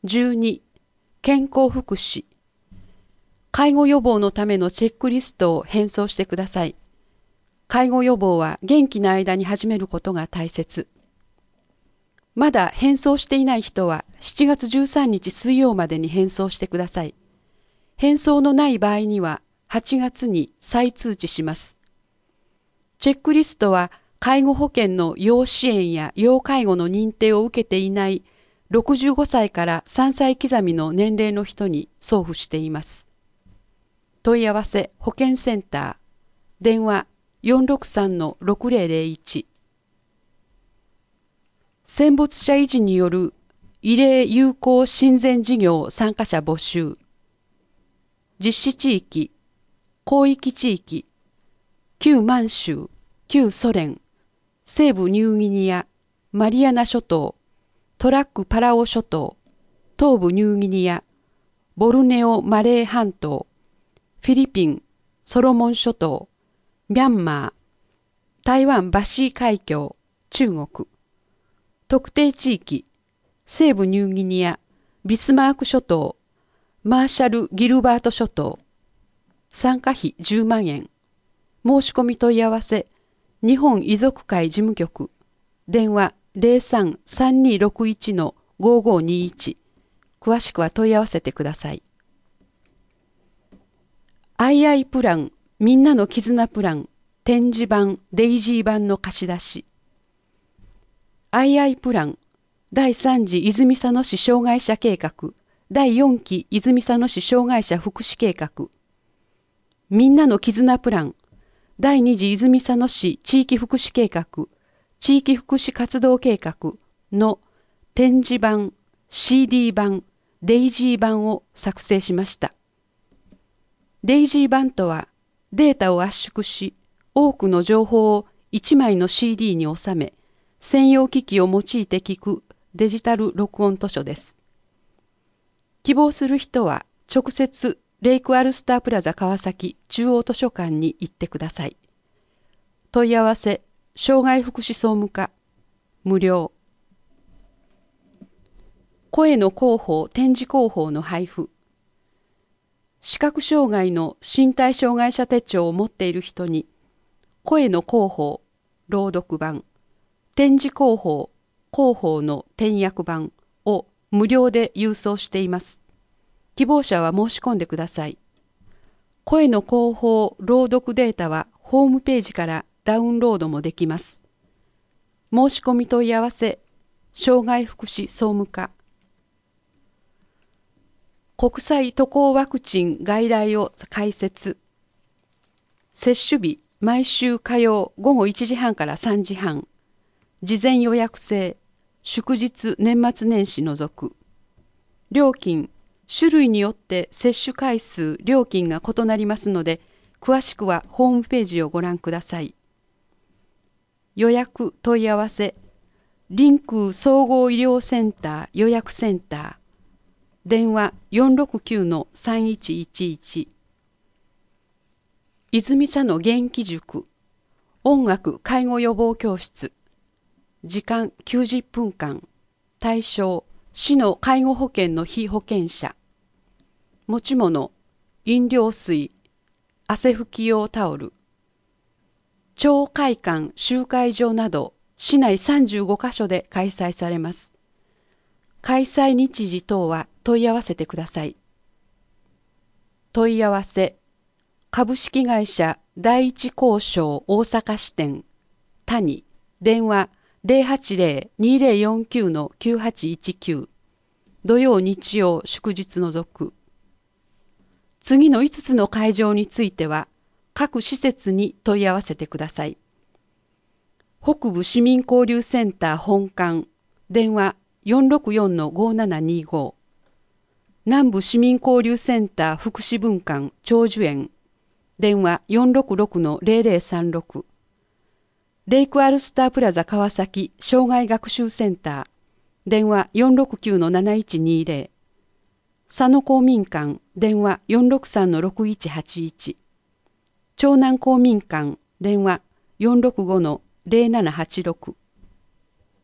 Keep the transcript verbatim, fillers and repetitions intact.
じゅうに、健康福祉。介護予防のためのチェックリストを返送してください。介護予防は元気な間に始めることが大切。まだ返送していない人はしちがつじゅうさんにち水曜までに返送してください。返送のない場合にははちがつに再通知します。チェックリストは介護保険の要支援や要介護の認定を受けていないろくじゅうごさいからさんさい刻みの年齢の人に送付しています。問い合わせ保健センター、電話 よんろくさんのろくぜろぜろいち。戦没者維持による慰霊友好親善事業参加者募集。実施地域、広域地域、旧満州、旧ソ連、西部ニューギニア、マリアナ諸島、トラックパラオ諸島、東部ニューギニア、ボルネオマレー半島、フィリピン、ソロモン諸島、ミャンマー、台湾バシー海峡、中国。特定地域、西部ニューギニア、ビスマーク諸島、マーシャル・ギルバート諸島。参加費じゅうまんえん。申し込み問い合わせ、日本遺族会事務局。電話 ゼロさん さんにろくいち ごごにいち。詳しくは問い合わせてください。アイアイ プラン、みんなの絆プラン、展示版、デイジー版の貸し出し。アイアイ プラン、だいさん次泉佐野市障害者計画、だいよんき泉佐野市障害者福祉計画。みんなの絆プラン、だいに次泉佐野市地域福祉計画、地域福祉活動計画の展示版、シーディー 版、デイジー版を作成しました。デイジー版とは、データを圧縮し、多くの情報をいちまいの シーディー に収め、専用機器を用いて聞くデジタル録音図書です。希望する人は直接レイクアルスタープラザ川崎中央図書館に行ってください。問い合わせ、障害福祉総務課、無料。声の広報、展示広報の配布。視覚障害の身体障害者手帳を持っている人に、声の広報、朗読版、展示広報、広報の点訳版を無料で郵送しています。希望者は申し込んでください。声の広報、朗読データはホームページからダウンロードもできます。申し込み問い合わせ、障害福祉総務課。国際渡航ワクチン外来を開設。接種日、毎週火曜ごごいちじはんからさんじはん。事前予約制、祝日年末年始除く。料金、種類によって接種回数、料金が異なりますので、詳しくはホームページをご覧ください。予約問い合わせ、リンク総合医療センター予約センター、電話 よんろくきゅうのさんいちいちいち。泉佐野元気塾、音楽介護予防教室。時間きゅうじゅっぷんかん。対象、市の介護保険の被保険者。持ち物、飲料水、汗拭き用タオル。町会館集会場など市内さんじゅうごかしょで開催されます。開催日時等は問い合わせてください。問い合わせ、株式会社第一交渉大阪支店、谷、電話ゼロはちゼロ にゼロよんきゅうのきゅうはちいちきゅう。土曜日曜祝日除く。次のいつつの会場については各施設に問い合わせてください。北部市民交流センター本館、電話 よんろくよんのごななにご。南部市民交流センター福祉分館長寿園、電話 よんろくろくのゼロゼロさんろく。レイクアルスタープラザ川崎障害学習センター、電話 よんろくきゅうのなないちにゼロ。佐野公民館、電話 よんろくさんのろくいちはちいち。長南公民館、電話 よんろくごのゼロななはちろく。